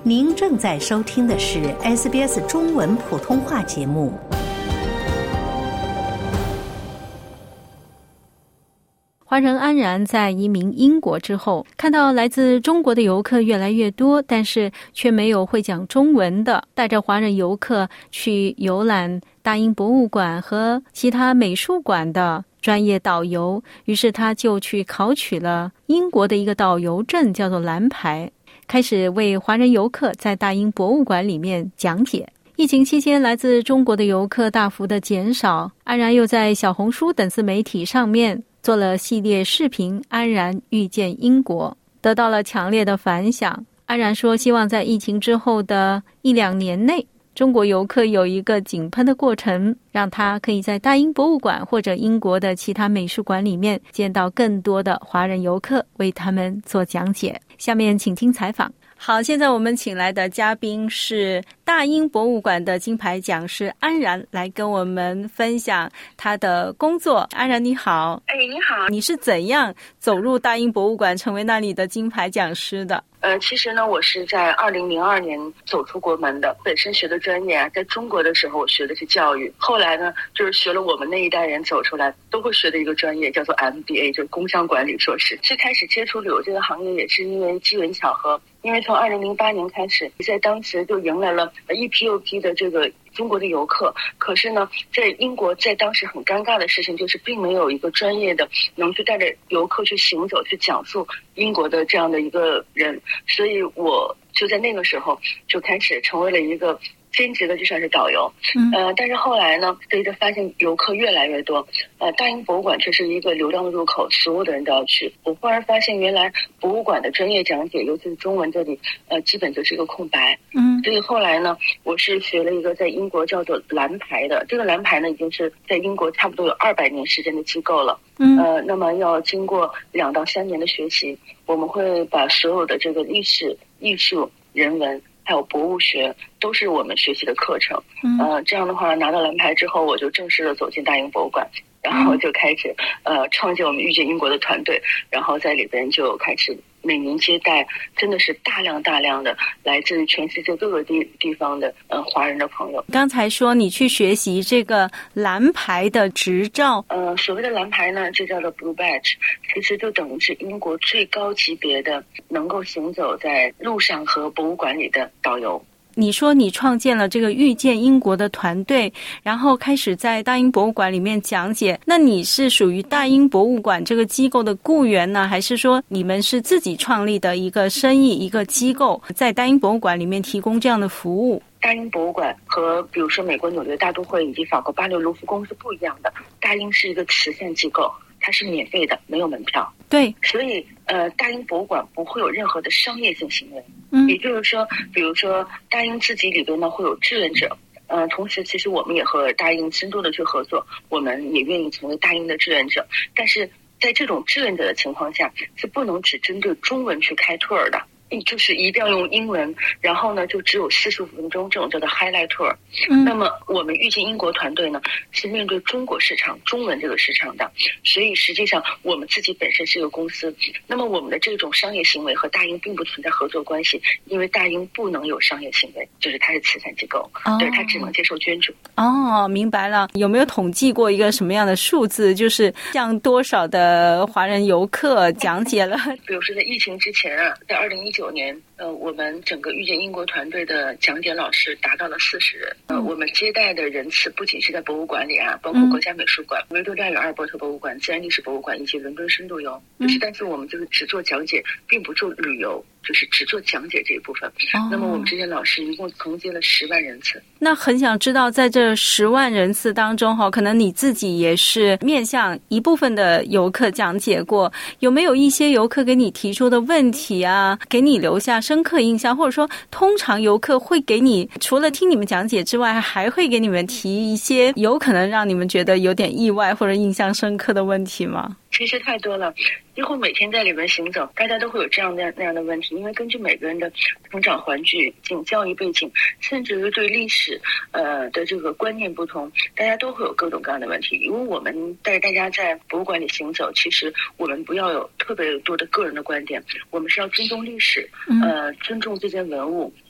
您正在收听的是 SBS 中文普通话节目。 华人安然在移民英国之后，看到来自中国的游客越来越多，但是却没有会讲中文的，带着华人游客去游览大英博物馆和其他美术馆的专业导游，于是他就去考取了英国的一个导游证，叫做蓝牌，开始为华人游客在大英博物馆里面讲解。疫情期间，来自中国的游客大幅的减少，安然又在小红书等自媒体上面做了系列视频，安然遇见英国，得到了强烈的反响。安然说，希望在疫情之后的1-2年内，中国游客有一个井喷的过程，让他可以在大英博物馆或者英国的其他美术馆里面见到更多的华人游客，为他们做讲解。下面请听采访。好，现在我们请来的嘉宾是大英博物馆的金牌讲师安然，来跟我们分享他的工作。安然你好。 你好。 你是怎样走入大英博物馆，成为那里的金牌讲师的？ 其实呢，我是在2002年走出国门的。本身学的专业啊，在中国的时候我学的是教育，后来呢，就是学了我们那一代人走出来都会学的一个专业，叫做 MBA， 就是工商管理硕士。最开始接触旅游这个行业也是因为机缘巧合，因为从2008年开始，在当时就迎来了一批又批的这个中国的游客，可是呢，在英国在当时很尴尬的事情就是并没有一个专业的能去带着游客去行走，去讲述英国的这样的一个人，所以我就在那个时候就开始成为了一个兼职的，就算是导游。但是后来呢，随着发现游客越来越多，大英博物馆却是一个流量的入口，所有的人都要去。我忽然发现，原来博物馆的专业讲解，尤其是中文这里，基本就是一个空白。所以后来呢，我是学了一个在英国叫做蓝牌的，这个蓝牌呢，已经是在英国差不多有200年时间的机构了。那么要经过2到3年的学习，我们会把所有的这个历史、艺术、人文还有博物学都是我们学习的课程。这样的话拿到蓝牌之后，我就正式的走进大英博物馆，然后就开始创建我们遇见英国的团队，然后在里边就开始每年接待真的是大量的来自全世界各个地方的华人的朋友。 刚才说你去学习这个蓝牌的执照， 所谓的蓝牌呢，就叫做 Blue Badge， 其实就等于是英国最高级别的能够行走在路上和博物馆里的导游。 你说你创建了这个遇见英国的团队，然后开始在大英博物馆里面讲解，那你是属于大英博物馆这个机构的雇员呢，还是说你们是自己创立的一个生意，一个机构，在大英博物馆里面提供这样的服务？ 大英博物馆和比如说美国纽约大都会以及法国巴黎卢浮宫是不一样的，大英是一个慈善机构，它是免费的，没有门票。 对， 所以大英博物馆不会有任何的商业性行为。也就是说，比如说大英自己里边呢会有志愿者，同时其实我们也和大英深度的去合作，我们也愿意成为大英的志愿者，但是在这种志愿者的情况下，是不能只针对中文去开tour的。就是一定要用英文，然后呢就只有45分钟，这种叫做 highlight tour。那么我们遇见英国团队呢是面对中国市场、中文这个市场的，所以实际上我们自己本身是一个公司，那么我们的这种商业行为和大英并不存在合作关系，因为大英不能有商业行为，就是它是慈善机构，对，它只能接受捐助。 明白了。有没有统计过一个什么样的数字，就是向多少的华人游客讲解了？ 比如说在疫情之前啊，在2019年，我们整个遇见英国团队的讲解老师达到了40人。我们接待的人次不仅是在博物馆里啊，包括国家美术馆、维多利亚与阿尔伯特博物馆、自然历史博物馆以及伦敦深度游。但是我们就是只做讲解，并不做旅游，就是只做讲解这一部分。那么我们这些老师一共承接了10万人次。 那很想知道，在这10万人次当中，可能你自己也是面向一部分的游客讲解过，有没有一些游客给你提出的问题啊，给你留下深刻印象，或者说通常游客会给你除了听你们讲解之外，还会给你们提一些有可能让你们觉得有点意外或者印象深刻的问题吗？ 其实太多了，几乎每天在里面行走，大家都会有这样那样的问题，因为根据每个人的成长环境、教育背景，甚至于对历史的这个观念不同，大家都会有各种各样的问题。因为我们带大家在博物馆里行走，其实我们不要有特别多的个人的观点，我们是要尊重历史，尊重这件文物，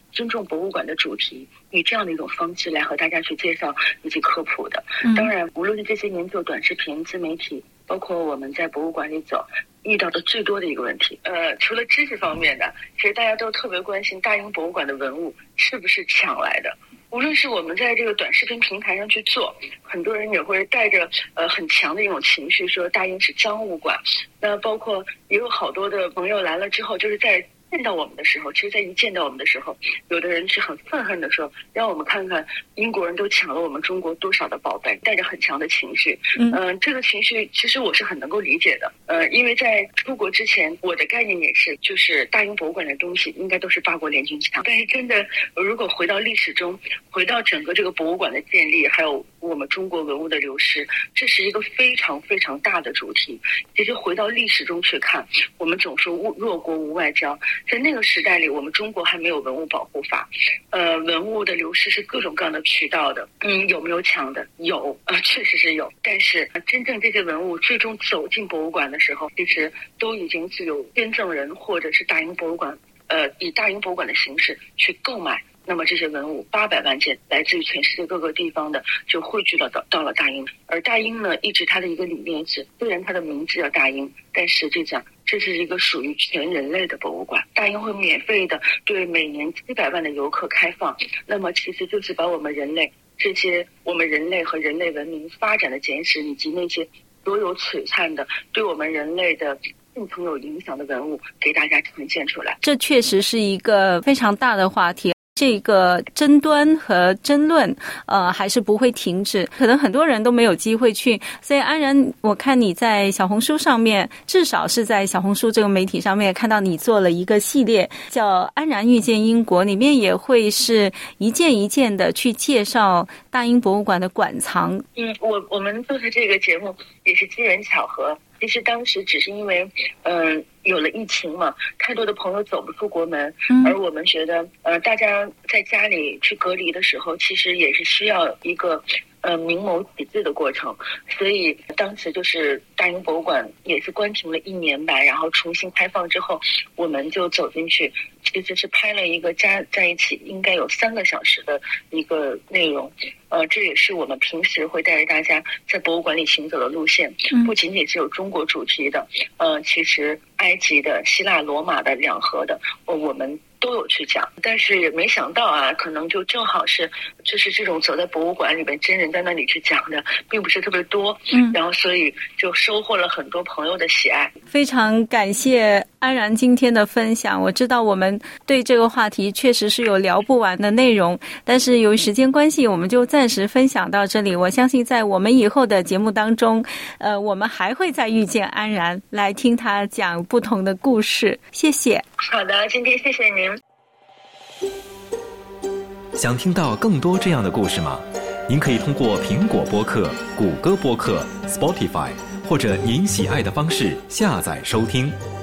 尊重博物馆的主题，以这样的一种方式来和大家去介绍以及科普的。当然无论是这些年做短视频自媒体，包括我们在博物馆里走，遇到的最多的一个问题，除了知识方面的，其实大家都特别关心大英博物馆的文物是不是抢来的。无论是我们在这个短视频平台上去做，很多人也会带着很强的一种情绪说大英是赃物馆。那包括也有好多的朋友来了之后，就是在见到我们的时候，其实在一见到我们的时候，有的人是很愤恨的说，让我们看看英国人都抢了我们中国多少的宝贝，带着很强的情绪。这个情绪其实我是很能够理解的。因为在出国之前，我的概念也是，就是大英博物馆的东西应该都是八国联军抢。但是真的，如果回到历史中，回到整个这个博物馆的建立，还有我们中国文物的流失，这是一个非常非常大的主题。其实回到历史中去看，我们总说弱国无外交，在那个时代里，我们中国还没有文物保护法，文物的流失是各种各样的渠道的。有没有抢的？有，确实是有。但是真正这些文物最终走进博物馆的时候，其实都已经是有捐赠人或者是大英博物馆，以大英博物馆的形式去购买。那么这些文物800万件来自于全世界各个地方的，就汇聚到了大英。而大英呢，一直它的一个理念是，虽然它的名字叫大英，但实际上这是一个属于全人类的博物馆。大英会免费的对每年700万的游客开放，那么其实就是把我们人类和人类文明发展的简史，以及那些所有璀璨的对我们人类的共同有影响的文物给大家呈现出来。 这确实是一个非常大的话题。这个争端和争论还是不会停止，可能很多人都没有机会去。所以安然，我看你在小红书上面，至少是在小红书这个媒体上面看到你做了一个系列叫安然遇见英国，里面也会是一件一件的去介绍大英博物馆的馆藏。 我们做的这个节目也是机缘巧合。其实当时只是因为有了疫情嘛，太多的朋友走不出国门，而我们觉得大家在家里去隔离的时候，其实也是需要一个明眸启智的过程。所以当时就是大英博物馆也是关停了1年吧，然后重新开放之后，我们就走进去，其实是拍了一个加在一起应该有3个小时的一个内容。这也是我们平时会带着大家在博物馆里行走的路线，不仅仅是有中国主题的，其实埃及的、希腊、罗马的、两河的，我们都有去讲。但是也没想到啊，可能就正好是就是这种走在博物馆里面真人在那里去讲的并不是特别多，然后所以就收获了很多朋友的喜爱。 非常感谢安然今天的分享。我知道我们对这个话题确实是有聊不完的内容，但是由于时间关系，我们就暂时分享到这里。我相信在我们以后的节目当中，我们还会再遇见安然，来听他讲不同的故事。谢谢。 好的，今天谢谢您。 想听到更多这样的故事吗？您可以通过苹果播客、谷歌播客、Spotify 或者您喜爱的方式下载收听。